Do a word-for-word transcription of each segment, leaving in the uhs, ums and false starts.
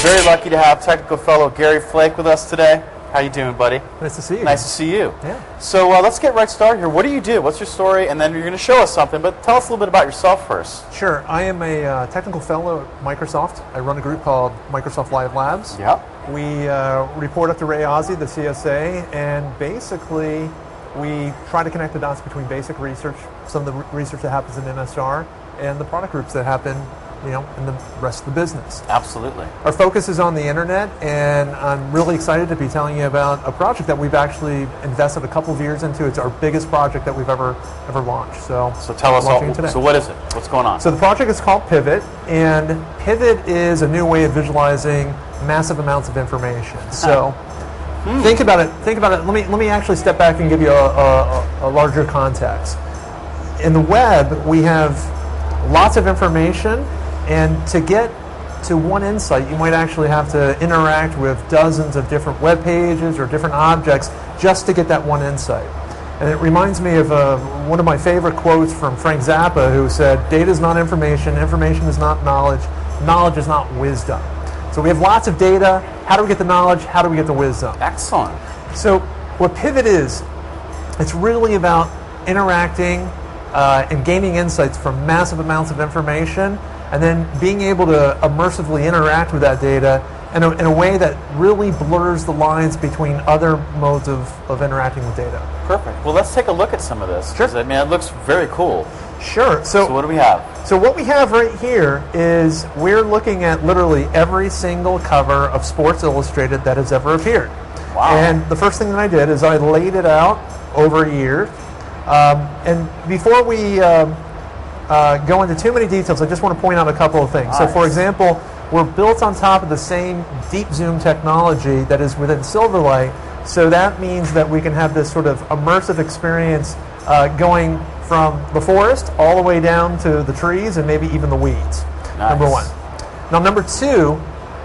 very lucky to have technical fellow Gary Flake with us today. How you doing, buddy? Nice to see you. Nice to see you. Yeah. So uh, let's get right started here. What do you do? What's your story? And then you're going to show us something, but tell us a little bit about yourself first. Sure. I am a uh, technical fellow at Microsoft. I run a group called Microsoft Live Labs. Yeah. We uh, report up to Ray Ozzie, the C S A, and basically we try to connect the dots between basic research, some of the research that happens in M S R, and the product groups that happen, you know, in the rest of the business. Absolutely. Our focus is on the internet, and I'm really excited to be telling you about a project that we've actually invested a couple of years into. It's our biggest project that we've ever ever launched. So, so tell us all. Today. So what is it? What's going on? So the project is called Pivot, and Pivot is a new way of visualizing massive amounts of information. So hmm. think about it. Think about it. Let me let me actually step back and give you a, a, a larger context. In the web, we have lots of information, and to get to one insight, you might actually have to interact with dozens of different web pages or different objects just to get that one insight. And it reminds me of uh, one of my favorite quotes from Frank Zappa, who said, "Data is not information, information is not knowledge, knowledge is not wisdom." So we have lots of data. How do we get the knowledge? How do we get the wisdom? Excellent. So what Pivot is, it's really about interacting uh, and gaining insights from massive amounts of information, and then being able to immersively interact with that data in a, in a way that really blurs the lines between other modes of, of interacting with data. Perfect. Well, let's take a look at some of this. Sure. I mean, it looks very cool. Sure. So, so what do we have? So what we have right here is we're looking at literally every single cover of Sports Illustrated that has ever appeared. Wow. And the first thing that I did is I laid it out over a year. Um, and before we um, uh, go into too many details, I just want to point out a couple of things. Nice. So for example, we're built on top of the same deep zoom technology that is within Silverlight. So that means that we can have this sort of immersive experience uh, going from the forest all the way down to the trees and maybe even the weeds. Nice. Number one. Now number two,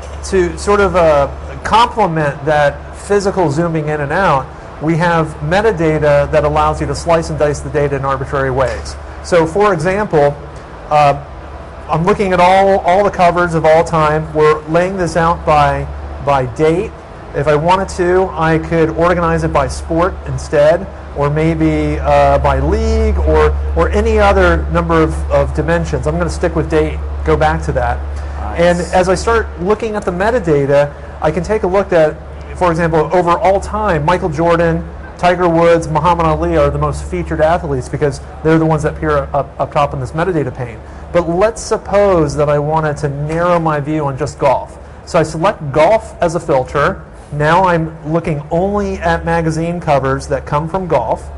to sort of uh, complement that physical zooming in and out, we have metadata that allows you to slice and dice the data in arbitrary ways. So for example, uh, I'm looking at all, all the covers of all time. We're laying this out by, by date. If I wanted to, I could organize it by sport instead, or maybe uh, by league, or, or any other number of, of dimensions. I'm going to stick with date, go back to that. Nice. And as I start looking at the metadata, I can take a look at, for example, over all time, Michael Jordan, Tiger Woods, Muhammad Ali are the most featured athletes because they're the ones that appear up, up top in this metadata pane. But let's suppose that I wanted to narrow my view on just golf. So I select golf as a filter. Now I'm looking only at magazine covers that come from golf.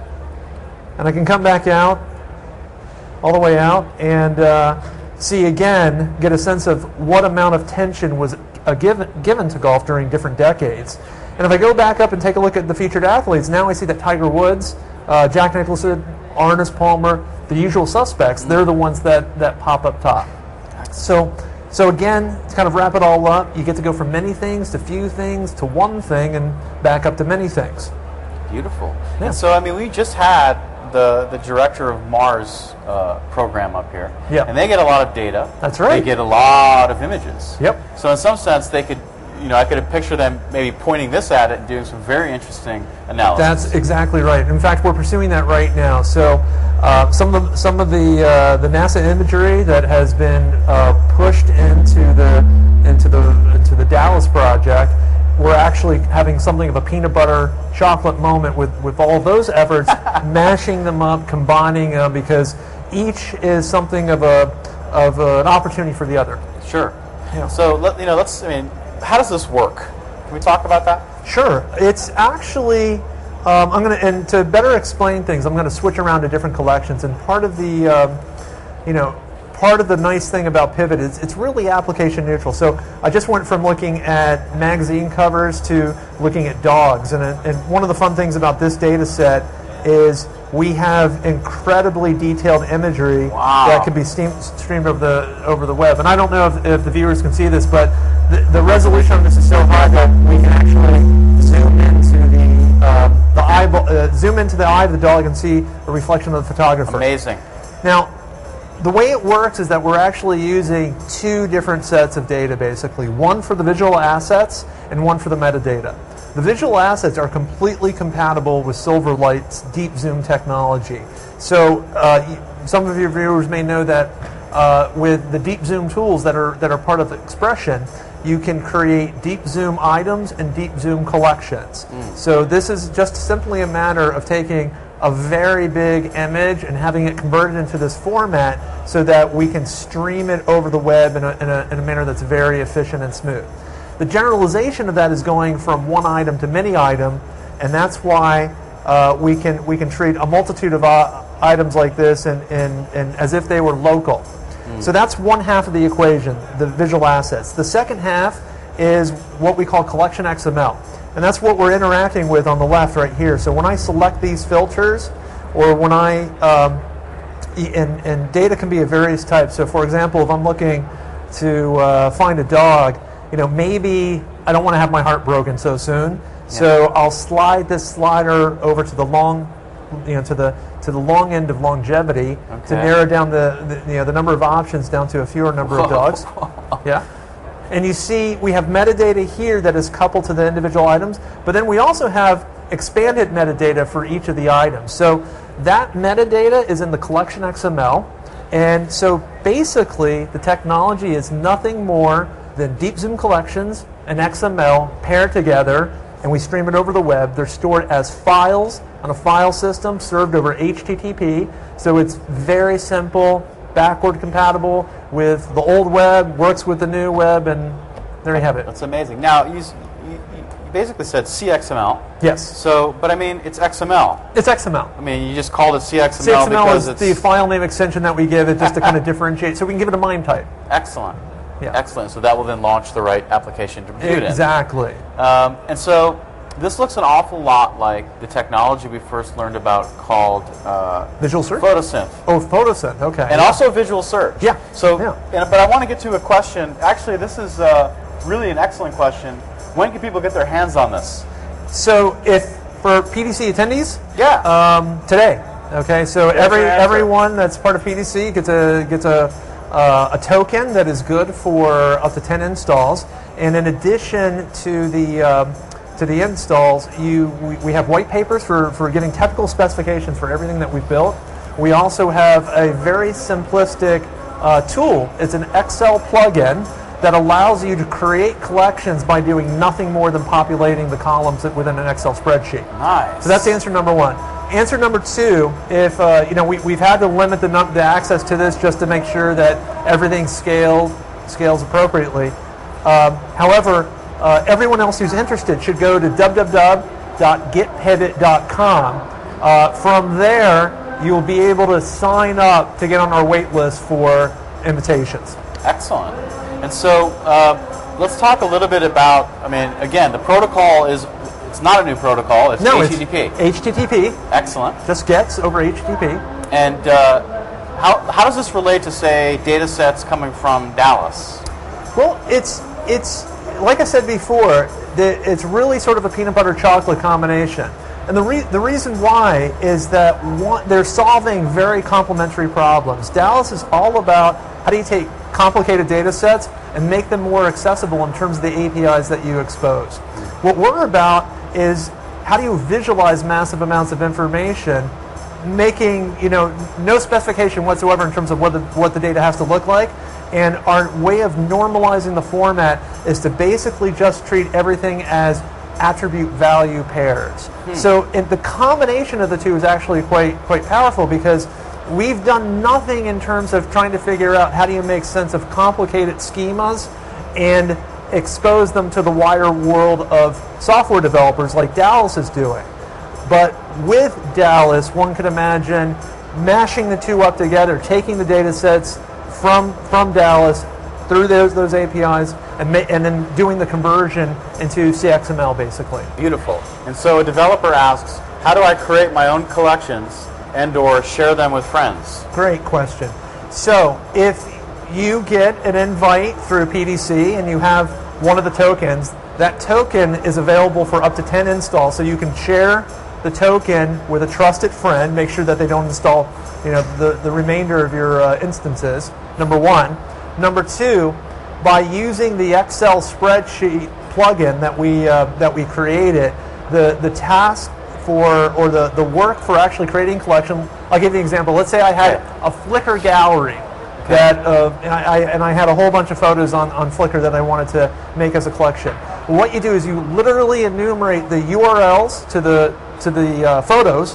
And I can come back out, all the way out, and uh, see again, get a sense of what amount of tension was uh, given, given to golf during different decades. And if I go back up and take a look at the featured athletes, now I see that Tiger Woods, uh, Jack Nicklaus, Arnis Palmer, the usual suspects, they're the ones that, that pop up top. So, so again, to kind of wrap it all up, you get to go from many things to few things to one thing and back up to many things. Beautiful. Yeah. And so, I mean, we just had the, the director of Mars uh, program up here. Yeah. And they get a lot of data. That's right. They get a lot of images. Yep. So in some sense, they could, you know, I could picture them maybe pointing this at it and doing some very interesting analysis. That's exactly right. In fact, we're pursuing that right now. So uh, some of the, some of the uh, the NASA imagery that has been uh, pushed into the into the into the Dallas project, we're actually having something of a peanut butter chocolate moment with with all those efforts, mashing them up, combining them, because each is something of a of a, an opportunity for the other. Sure. Yeah. So let, you know, let's. I mean, how does this work? Can we talk about that? Sure. It's actually, um, I'm going to, and to better explain things, I'm going to switch around to different collections. And part of the, um, you know, part of the nice thing about Pivot is it's really application neutral. So I just went from looking at magazine covers to looking at dogs. And, and one of the fun things about this data set is we have incredibly detailed imagery wow. that can be steam, streamed over the over the web. And I don't know if, if the viewers can see this, but the, the resolution on this is so high that we can actually zoom into the uh, the eyeball, uh, zoom into the eye of the dog and see a reflection of the photographer. Amazing. Now, the way it works is that we're actually using two different sets of data, basically. One for the visual assets and one for the metadata. The visual assets are completely compatible with Silverlight's deep zoom technology. So uh, some of your viewers may know that uh, with the deep zoom tools that are, that are part of Expression, you can create deep zoom items and deep zoom collections. Mm. So this is just simply a matter of taking a very big image and having it converted into this format so that we can stream it over the web in a, in a, in a manner that's very efficient and smooth. The generalization of that is going from one item to many item, and that's why uh, we can we can treat a multitude of uh, items like this and, and, and as if they were local. Mm. So that's one half of the equation, the visual assets. The second half is what we call collection X M L. And that's what we're interacting with on the left right here. So when I select these filters, or when I, um, and, and data can be of various types. So for example, if I'm looking to uh, find a dog, you know, maybe I don't want to have my heart broken so soon. Yeah. So I'll slide this slider over to the long, you know, to the to the long end of longevity okay. to narrow down the, the you know the number of options down to a fewer number of dogs. Yeah. And you see we have metadata here that is coupled to the individual items, but then we also have expanded metadata for each of the items. So that metadata is in the collection X M L, and so basically the technology is nothing more than deep zoom collections and X M L paired together, and we stream it over the web. They're stored as files on a file system served over H T T P, so it's very simple, backward compatible with the old web, works with the new web, and there you have it. That's amazing. Now, you, you, you basically said C X M L. Yes. So, but I mean, it's X M L. It's X M L. I mean, you just called it C X M L C X M L because is it's the file name extension that we give it just to kind of differentiate, so we can give it a MIME type. Excellent. Yeah. Excellent. So that will then launch the right application to compute exactly. in. Exactly. Um, and so this looks an awful lot like the technology we first learned about called uh, Visual Search? Photosynth. Oh, Photosynth, okay. And yeah. also Visual Search. Yeah. So, yeah. And, but I want to get to a question. Actually, this is uh, really an excellent question. When can people get their hands on this? So if for P D C attendees? Yeah. Um, today. Okay, so That's every everyone that's part of P D C gets a gets a uh, a token that is good for up to ten installs, and in addition to the um, to the installs, you we, we have white papers for for getting technical specifications for everything that we've built. We also have a very simplistic uh, tool. It's an Excel plugin that allows you to create collections by doing nothing more than populating the columns within an Excel spreadsheet. Nice. So that's answer number one. Answer number two, if uh, you know, we, we've had to limit the, num the access to this just to make sure that everything scaled, scales appropriately. Um, however, uh, everyone else who's interested should go to w w w dot get pivot dot com. Uh, from there, you'll be able to sign up to get on our wait list for invitations. Excellent. And so uh, let's talk a little bit about, I mean, again, the protocol is, it's not a new protocol, it's no, H T T P. It's H T T P. Excellent. Just gets over H T T P. And uh, how, how does this relate to, say, data sets coming from Dallas? Well, it's, it's like I said before, the, it's really sort of a peanut butter chocolate combination. And the, re the reason why is that one, they're solving very complementary problems. Dallas is all about how do you take complicated data sets and make them more accessible in terms of the A P Is that you expose. What we're about is how do you visualize massive amounts of information, making, you know, no specification whatsoever in terms of what the, what the data has to look like. And our way of normalizing the format is to basically just treat everything as attribute value pairs. Hmm. So in the combination of the two is actually quite quite powerful, because we've done nothing in terms of trying to figure out how do you make sense of complicated schemas and expose them to the wider world of software developers like Dallas is doing. But with Dallas, one could imagine mashing the two up together, taking the data sets from, from Dallas through those, those A P Is, and, and then doing the conversion into C X M L, basically. Beautiful. And so a developer asks, how do I create my own collections and or share them with friends? Great question. So if you get an invite through P D C and you have one of the tokens, that token is available for up to ten installs, so you can share the token with a trusted friend. Make sure that they don't install, you know, the, the remainder of your uh, instances, number one. Number two, by using the Excel spreadsheet plugin that we uh, that we created, the, the task for, or the, the work for actually creating a collection, I'll give you an example. Let's say I had a Flickr gallery that, uh, and, I, I, and I had a whole bunch of photos on, on Flickr that I wanted to make as a collection. What you do is you literally enumerate the U R Ls to the, to the uh, photos,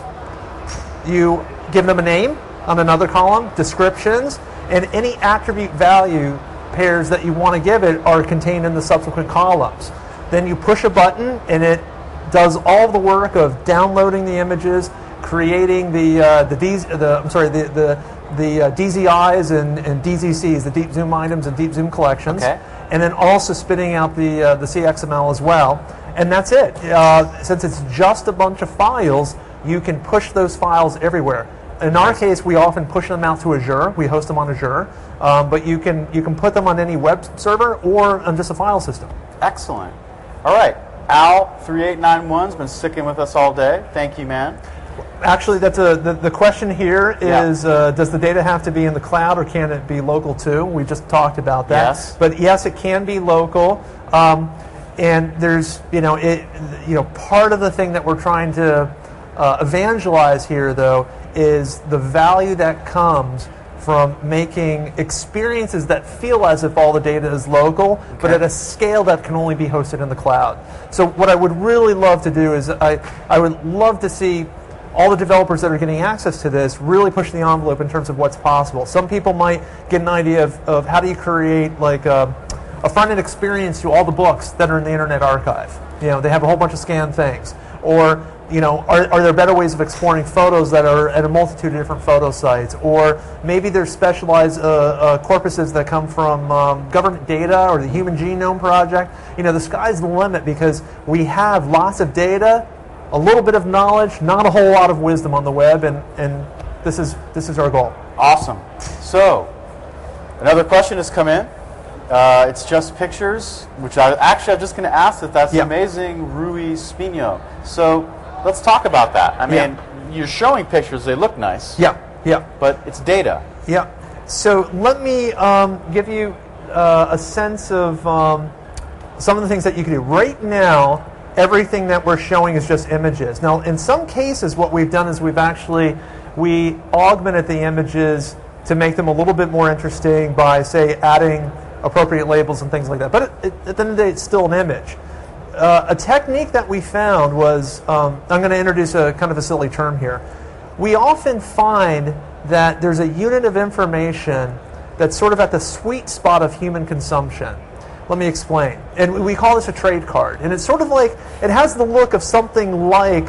you give them a name on another column, descriptions, and any attribute value pairs that you want to give it are contained in the subsequent columns. Then you push a button and it does all the work of downloading the images, creating the uh, the, D, the I'm sorry the the, the uh, D Z Is and, and D Z Cs, the deep zoom items and deep zoom collections, okay. and then also spitting out the uh, the C X M L as well. And that's it. Uh, since it's just a bunch of files, you can push those files everywhere. In our case, we often push them out to Azure. We host them on Azure, um, but you can you can put them on any web server or on just a file system. Excellent. All right, Al three eight nine one's been sticking with us all day. Thank you, man. Actually, that's a the, the question here is: yeah. uh, does the data have to be in the cloud or can it be local too? We just talked about that. Yes. But yes, it can be local. Um, and there's you know it you know part of the thing that we're trying to uh, evangelize here though is the value that comes from making experiences that feel as if all the data is local, okay. but at a scale that can only be hosted in the cloud. So what I would really love to do is I, I would love to see all the developers that are getting access to this really push the envelope in terms of what's possible. Some people might get an idea of, of how do you create like a, a front-end experience to all the books that are in the Internet Archive. You know, they have a whole bunch of scanned things. Or you know, are, are there better ways of exploring photos that are at a multitude of different photo sites? Or maybe there's specialized uh, uh, corpuses that come from um, government data or the Human Genome Project. You know, the sky's the limit because we have lots of data, a little bit of knowledge, not a whole lot of wisdom on the web, and, and this is this is our goal. Awesome. So, another question has come in. Uh, it's just pictures, which I actually I'm just going to ask if that's yeah. amazing Rui Spino. So. Let's talk about that. I mean, yeah. you're showing pictures, they look nice. Yeah, yeah. But it's data. Yeah. So let me um, give you uh, a sense of um, some of the things that you can do. Right now, everything that we're showing is just images. Now, in some cases, what we've done is we've actually, we augmented the images to make them a little bit more interesting by, say, adding appropriate labels and things like that. But it, it, at the end of the day, it's still an image. Uh, a technique that we found was, um, I'm going to introduce a kind of a silly term here. We often find that there's a unit of information that's sort of at the sweet spot of human consumption. Let me explain. And we call this a trade card. And it's sort of like, it has the look of something like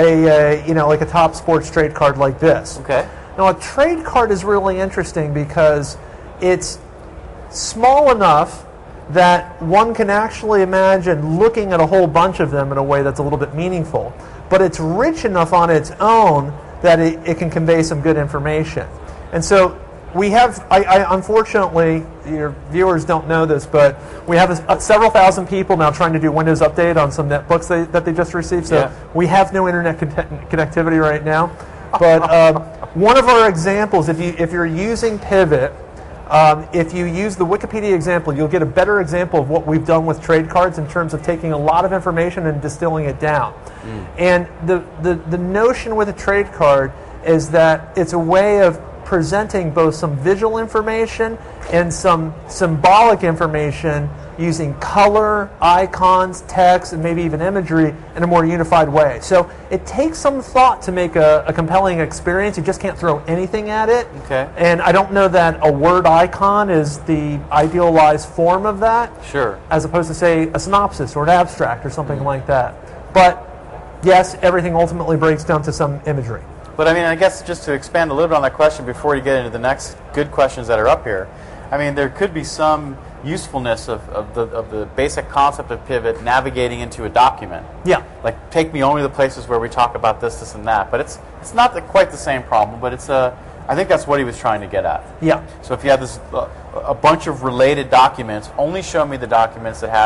a, uh, you know, like a top sports trade card like this. Okay. Now, a trade card is really interesting because it's small enough that one can actually imagine looking at a whole bunch of them in a way that's a little bit meaningful. But it's rich enough on its own that it, it can convey some good information. And so we have, I, I unfortunately, your viewers don't know this, but we have a, a, several thousand people now trying to do Windows Update on some netbooks they, that they just received. So yeah. we have no internet con connectivity right now. But um, one of our examples, if, you, if you're using Pivot, Um, if you use the Wikipedia example, you'll get a better example of what we've done with trade cards in terms of taking a lot of information and distilling it down. Mm. And the, the, the notion with a trade card is that it's a way of presenting both some visual information and some symbolic information using color, icons, text, and maybe even imagery in a more unified way. So it takes some thought to make a, a compelling experience. You just can't throw anything at it. Okay. And I don't know that a word icon is the idealized form of that. Sure. As opposed to, say, a synopsis or an abstract or something mm-hmm. like that. But yes, everything ultimately breaks down to some imagery. But I mean, I guess just to expand a little bit on that question before you get into the next good questions that are up here, I mean, there could be some usefulness of, of, the, of the basic concept of Pivot navigating into a document. Yeah. Like, take me only to the places where we talk about this, this, and that. But it's it's not the, quite the same problem, but it's a, I think that's what he was trying to get at. Yeah. So if you have this uh, a bunch of related documents, only show me the documents that have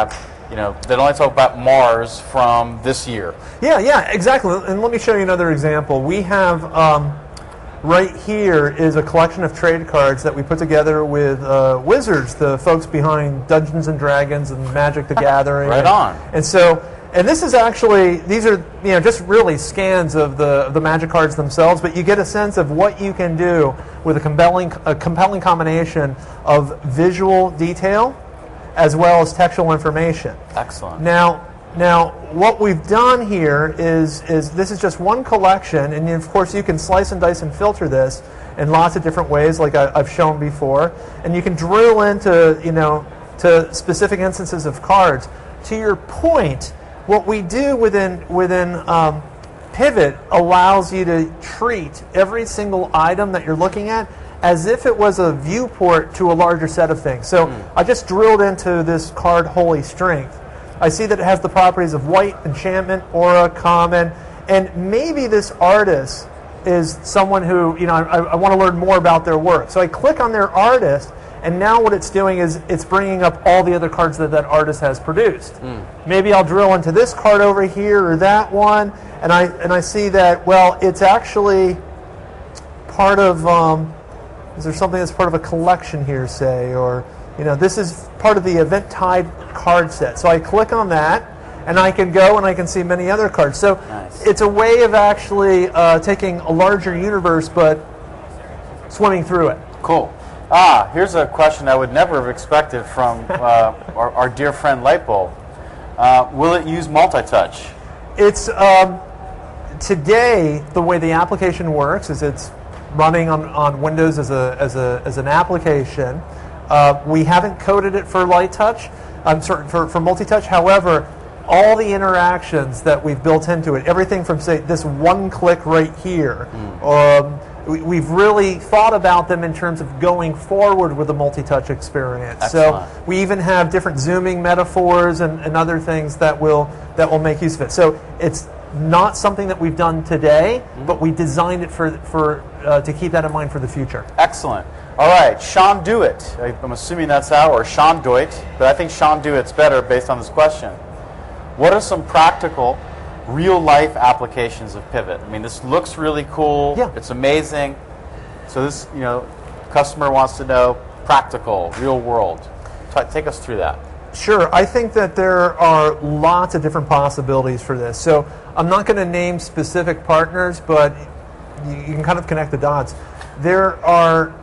you know, that only talk about Mars from this year. Yeah, yeah, exactly. And let me show you another example. We have um, right here is a collection of trade cards that we put together with uh, Wizards, the folks behind Dungeons and Dragons and Magic the Gathering. Right and, on. And so, and this is actually, these are, you know, just really scans of the of the Magic cards themselves, but you get a sense of what you can do with a compelling a compelling combination of visual detail as well as textual information. Excellent. Now, now what we've done here is is this is just one collection, and of course you can slice and dice and filter this in lots of different ways, like I, I've shown before, and you can drill into, you know, to specific instances of cards. To your point, what we do within within um, Pivot allows you to treat every single item that you're looking at as if it was a viewport to a larger set of things. So mm. I just drilled into this card Holy Strength. I see that it has the properties of white, enchantment, aura, common, and maybe this artist is someone who, you know, I, I want to learn more about their work. So I click on their artist, and now what it's doing is it's bringing up all the other cards that that artist has produced. Mm. Maybe I'll drill into this card over here or that one, and I and I see that, well, it's actually part of, um, is there something that's part of a collection here, say, or, you know, this is part of the Event-Tide card set. So I click on that, and I can go and I can see many other cards. So nice. It's a way of actually uh, taking a larger universe, but swimming through it. Cool. Ah, here's a question I would never have expected from uh, our, our dear friend Lightbulb. Uh, will it use multi-touch? It's um, today the way the application works is it's running on, on Windows as a as a as an application. Uh, we haven't coded it for light touch. I'm sorry, for for multi-touch. However, all the interactions that we've built into it, everything from say this one click right here. Mm. Um, We've really thought about them in terms of going forward with the multi-touch experience. Excellent. So we even have different zooming metaphors and, and other things that will that will make use of it. So it's not something that we've done today, mm-hmm. but we designed it for for uh, to keep that in mind for the future. Excellent. All right, Sean Dewitt. I'm assuming that's how, or Sean Dewitt, but I think Sean Dewitt's better based on this question. What are some practical real-life applications of Pivot? I mean, this looks really cool. Yeah. It's amazing. So this, you know, customer wants to know practical, real world. T- take us through that. Sure. I think that there are lots of different possibilities for this. So I'm not going to name specific partners, but you, you can kind of connect the dots. There are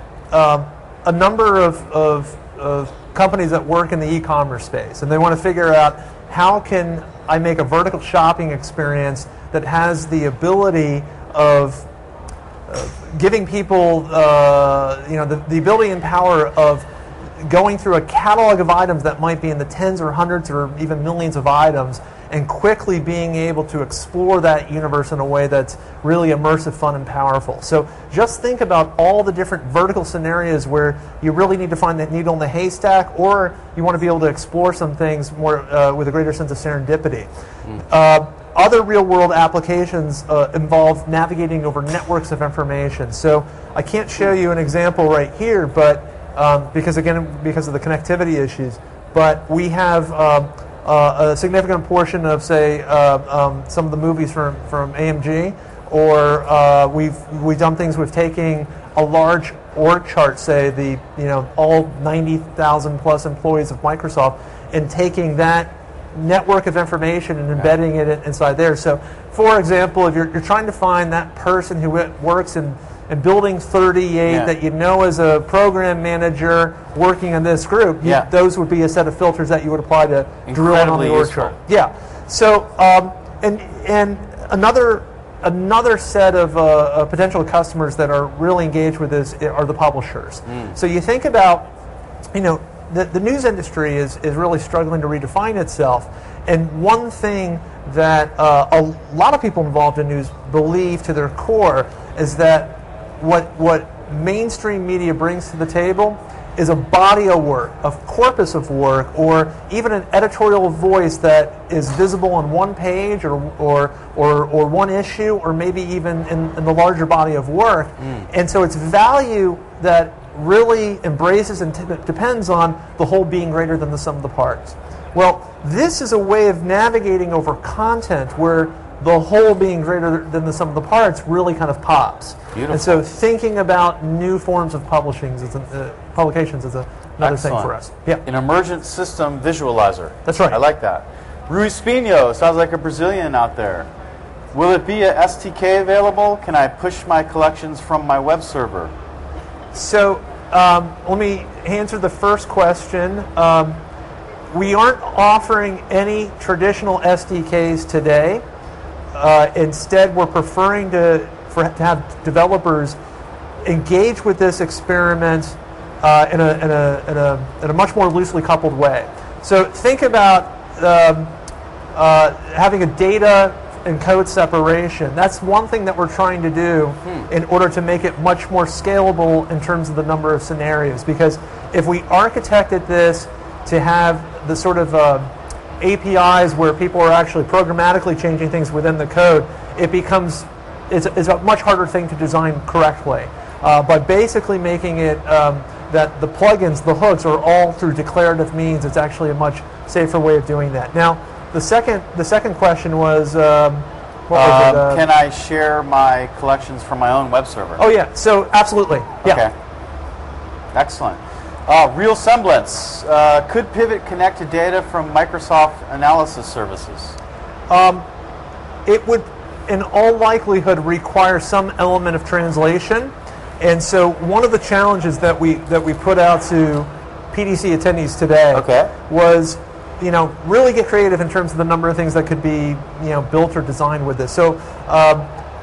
um, a number of, of, of companies that work in the e-commerce space, and they want to figure out how can I make a vertical shopping experience that has the ability of uh, giving people, uh, you know, the, the ability and power of going through a catalog of items that might be in the tens or hundreds or even millions of items and quickly being able to explore that universe in a way that's really immersive, fun, and powerful. So just think about all the different vertical scenarios where you really need to find that needle in the haystack, or you want to be able to explore some things more uh, with a greater sense of serendipity. Mm. Uh, other real-world applications uh, involve navigating over networks of information. So I can't show you an example right here, but um, because again, because of the connectivity issues, but we have um, Uh, a significant portion of, say, uh, um, some of the movies from, from A M G, or uh, we've we've done things with taking a large org chart, say the you know all ninety thousand plus employees of Microsoft, and taking that network of information and embedding it inside there. So, for example, if you're you're trying to find that person who works in in building thirty-eight yeah. that you know as a program manager working in this group, you, yeah. those would be a set of filters that you would apply to drill in on the org chart. Yeah. So, um, and and another another set of uh, uh, potential customers that are really engaged with this are the publishers. Mm. So you think about, you know, the, the news industry is is really struggling to redefine itself, and one thing that uh, a lot of people involved in news believe to their core is that What what mainstream media brings to the table is a body of work, a corpus of work, or even an editorial voice that is visible on one page or or or, or one issue, or maybe even in, in the larger body of work. Mm. And so it's value that really embraces and t- depends on the whole being greater than the sum of the parts. Well, This is a way of navigating over content where the whole being greater than the sum of the parts really kind of pops. Beautiful. And so thinking about new forms of publishing is a, uh, publications is a, another Excellent. thing for us. Yeah. An emergent system visualizer. That's right. I like that. Rui Spinho, sounds like a Brazilian out there. Will it be a S D K available? Can I push my collections from my web server? So um, let me answer the first question. Um, we aren't offering any traditional S D Ks today. Uh, instead, we're preferring to, for, to have developers engage with this experiment uh, in, a, in, a, in, a, in a much more loosely coupled way. So think about um, uh, having a data and code separation. That's one thing that we're trying to do hmm. in order to make it much more scalable in terms of the number of scenarios. Because if we architected this to have the sort of uh, A P Is where people are actually programmatically changing things within the code, it becomes it's, it's a much harder thing to design correctly. Uh, by basically making it um, that the plugins, the hooks, are all through declarative means, it's actually a much safer way of doing that. Now, the second the second question was, um, what was um, it? Uh, can I share my collections from my own web server? Oh yeah, so absolutely. Yeah. Okay. Excellent. Uh, real semblance. Uh, could Pivot connect to data from Microsoft Analysis Services? Um, it would, in all likelihood, require some element of translation. And so one of the challenges that we that we put out to P D C attendees today okay. was, you know, really get creative in terms of the number of things that could be, you know, built or designed with this. So um,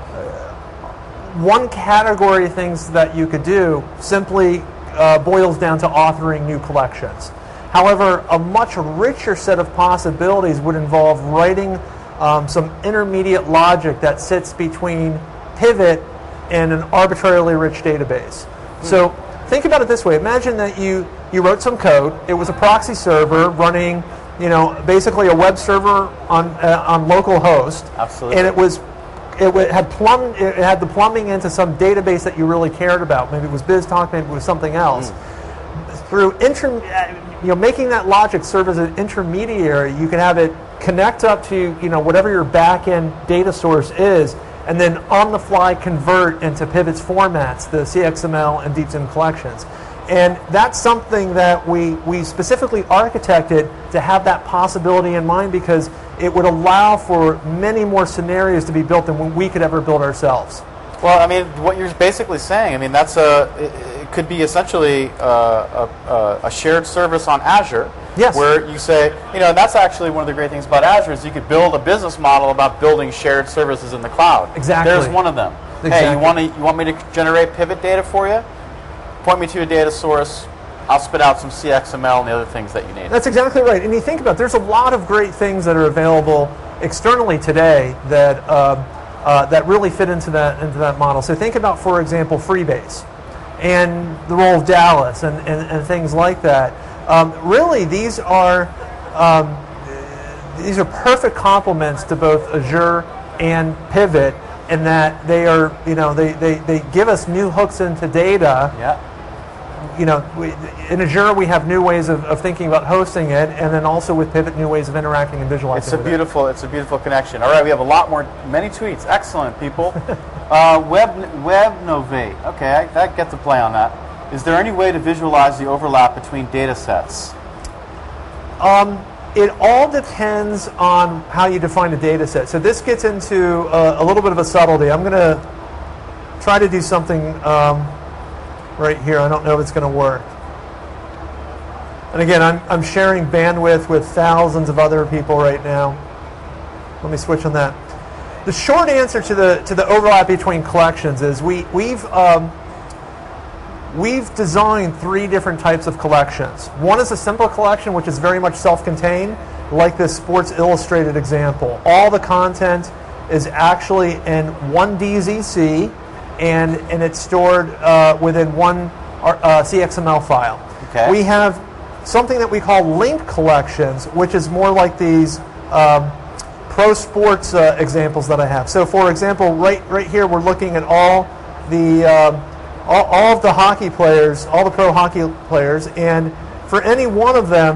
one category of things that you could do simply uh, boils down to authoring new collections. However, a much richer set of possibilities would involve writing um, some intermediate logic that sits between Pivot and an arbitrarily rich database. Hmm. So think about it this way. Imagine that you, you wrote some code. It was a proxy server running, you know, basically a web server on uh, on localhost. Absolutely. And it was it w- had plumb it had the plumbing into some database that you really cared about. Maybe it was BizTalk, maybe it was something else. Hmm. Through inter, you know, making that logic serve as an intermediary, you can have it connect up to, you know, whatever your back-end data source is, and then on the fly convert into Pivot's formats, the C X M L and DeepZoom collections. And that's something that we, we specifically architected to have that possibility in mind, because it would allow for many more scenarios to be built than we could ever build ourselves. Well, I mean, what you're basically saying, I mean, that's a, it, it could be essentially a, a, a shared service on Azure. Yes. Where you say, you know, that's actually one of the great things about Azure is you could build a business model about building shared services in the cloud. Exactly. There's one of them. Exactly. Hey, you want to, you want me to generate Pivot data for you? Point me to a data source. I'll spit out some C X M L and the other things that you need. That's exactly right. And you think about it, there's a lot of great things that are available externally today that uh, uh, that really fit into that into that model. So think about, for example, Freebase and the role of Dallas and, and, and things like that. Um, really, these are um, these are perfect complements to both Azure and Pivot, in that they are, you know, they, they, they give us new hooks into data. Yeah. You know, we, in Azure we have new ways of, of thinking about hosting it, and then also with Pivot, new ways of interacting and visualizing. It's a with beautiful, it. it's a beautiful connection. All right, we have a lot more, many tweets. Excellent, people. uh, Web WebNovate. Okay, I, that gets a play on that. Is there any way to visualize the overlap between data sets? Um, it all depends on how you define a data set. So this gets into uh, a little bit of a subtlety. I'm going to try to do something um, right here. I don't know if it's going to work. And again, I'm, I'm sharing bandwidth with thousands of other people right now. Let me switch on that. The short answer to the to the overlap between collections is we we've um, We've designed three different types of collections. One is a simple collection, which is very much self-contained, like this Sports Illustrated example. All the content is actually in one D Z C, and, and it's stored uh, within one uh, C X M L file. Okay. We have something that we call linked collections, which is more like these um, pro sports uh, examples that I have. So, for example, right right here, we're looking at all the um, All, all of the hockey players, all the pro hockey players, and for any one of them,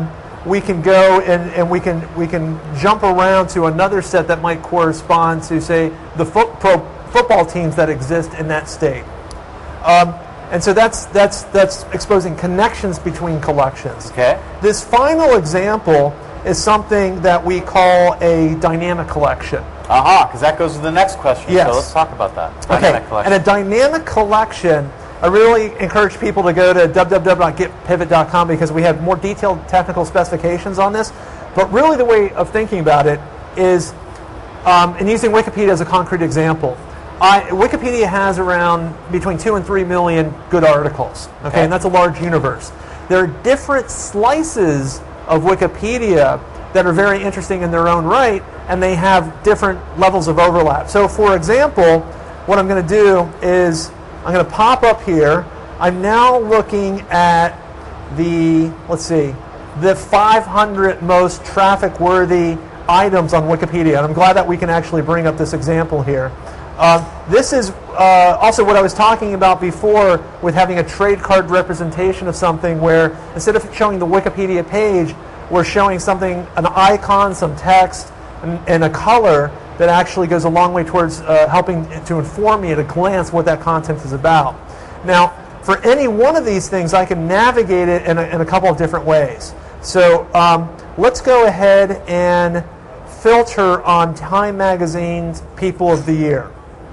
we can go and, and we can we can jump around to another set that might correspond to, say, the foot, pro football teams that exist in that state. Um, and so that's that's that's exposing connections between collections. Okay. This final example is something that we call a dynamic collection. Aha, because that goes to the next question. Yes. So let's talk about that. Okay. Dynamic collection. And a dynamic collection, I really encourage people to go to w w w dot get pivot dot com because we have more detailed technical specifications on this. But really the way of thinking about it is, um, and using Wikipedia as a concrete example, I, Wikipedia has around between two and three million good articles, okay? Okay. And that's a large universe. There are different slices of Wikipedia that are very interesting in their own right, and they have different levels of overlap. So for example, what I'm going to do is I'm going to pop up here. I'm now looking at the, let's see, the five hundred most traffic-worthy items on Wikipedia. And I'm glad that we can actually bring up this example here. Uh, this is uh, also what I was talking about before with having a trade card representation of something where instead of showing the Wikipedia page, we're showing something, an icon, some text, and, and a color that actually goes a long way towards uh, helping to inform me at a glance what that content is about. Now, for any one of these things, I can navigate it in a, in a couple of different ways. So um, let's go ahead and filter on Time Magazine's People of the Year.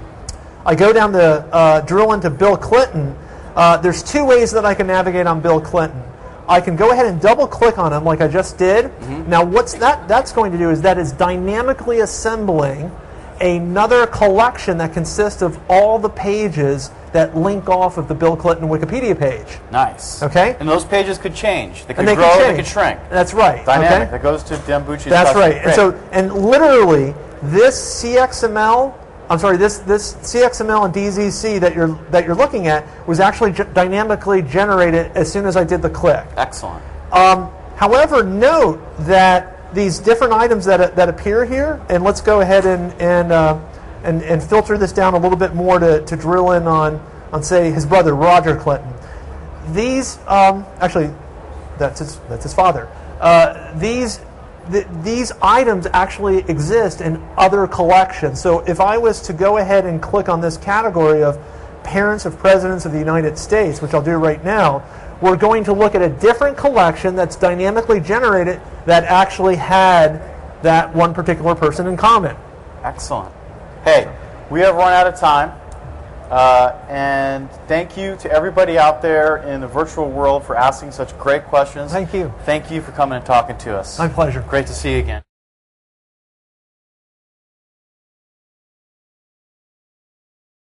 I go down to uh, drill into Bill Clinton. Uh, there's two ways that I can navigate on Bill Clinton. I can go ahead and double click on him like I just did. Mm-hmm. Now what's that that's going to do is that is dynamically assembling another collection that consists of all the pages that link off of the Bill Clinton Wikipedia page. Nice. Okay? And those pages could change. They could and they grow, can they change. could shrink. That's right. Dynamic. Okay? That goes to Dembucci's That's question. right. And Great. so and literally this C X M L I'm sorry, this, this C X M L and D Z C that you're that you're looking at was actually ge dynamically generated as soon as I did the click. Excellent. Um, however, note that these different items that that appear here, and let's go ahead and and uh, and, and filter this down a little bit more to, to drill in on on say his brother Roger Clinton. These um, actually, that's his that's his father. Uh, these. Th these items actually exist in other collections. So if I was to go ahead and click on this category of parents of presidents of the United States, which I'll do right now, we're going to look at a different collection that's dynamically generated that actually had that one particular person in common. Excellent. Hey, we have run out of time. Uh, and thank you to everybody out there in the virtual world for asking such great questions. Thank you. Thank you for coming and talking to us. My pleasure. Great to see you again.